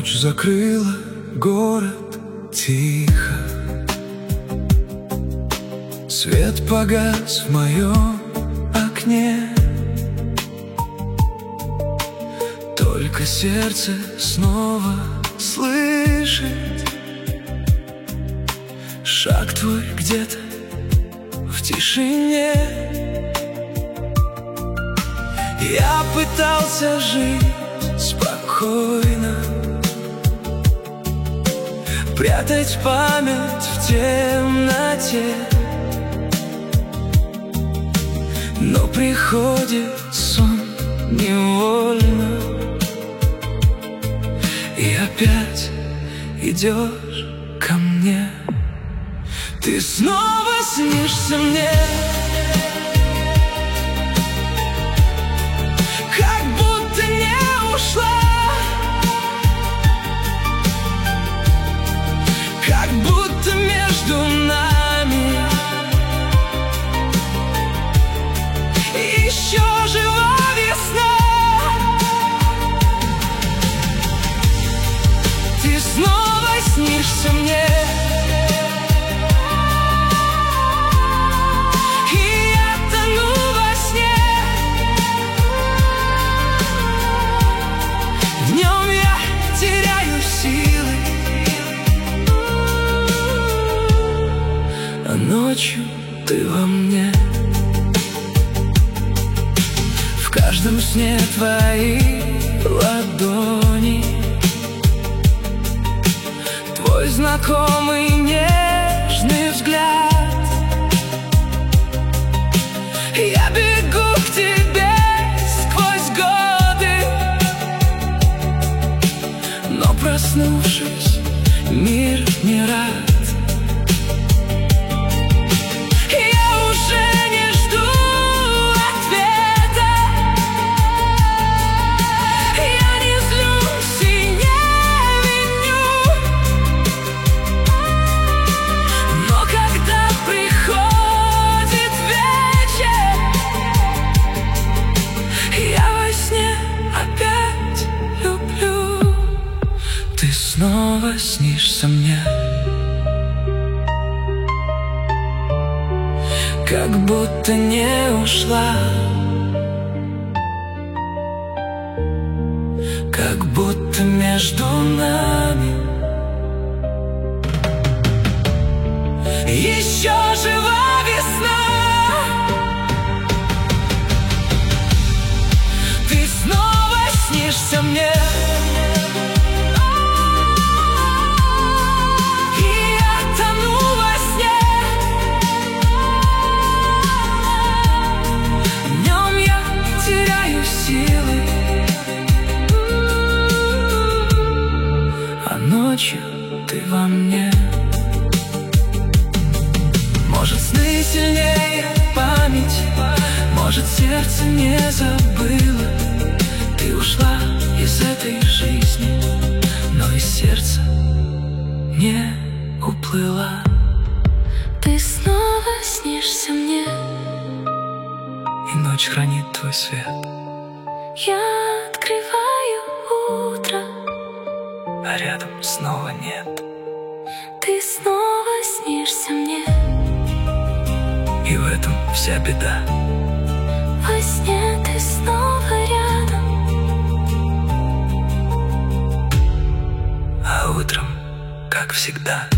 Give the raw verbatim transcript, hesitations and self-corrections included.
Ночь закрыла город тихо, свет погас в моем окне. Только сердце снова слышит шаг твой где-то в тишине. Я пытался жить спокойно, прятать память в темноте, но приходит сон невольно, и опять идешь ко мне. Ты снова снишься мне, как будто не ушла, как будто между нами еще жива весна. Ты снова снишься мне, и я тону во сне. Днем я теряю силы, а ночью ты во мне. В каждом сне твои ладони, твой знакомый нежный взгляд. Я бегу к тебе сквозь годы, но проснувшись, мир не рад. Я уже не жду ответа, я не злюсь и не виню, но когда приходит вечер, я во сне опять люблю. Ты снова снишься мне, как будто не ушла, как будто между нами еще жива весна. Ты снова снишься мне, и я тону во сне. Днем я теряю силы, а ночью ты во мне. Может, сны сильнее память, может, сердце не забыло. Ты ушла из этой жизни, но из сердца не уплыла. Ты снова снишься мне, И ночь хранит твой свет, я открываю утро, а рядом снова нет. ты снова снишься мне, И в этом вся беда. во сне ты снова рядом, А утром, как всегда,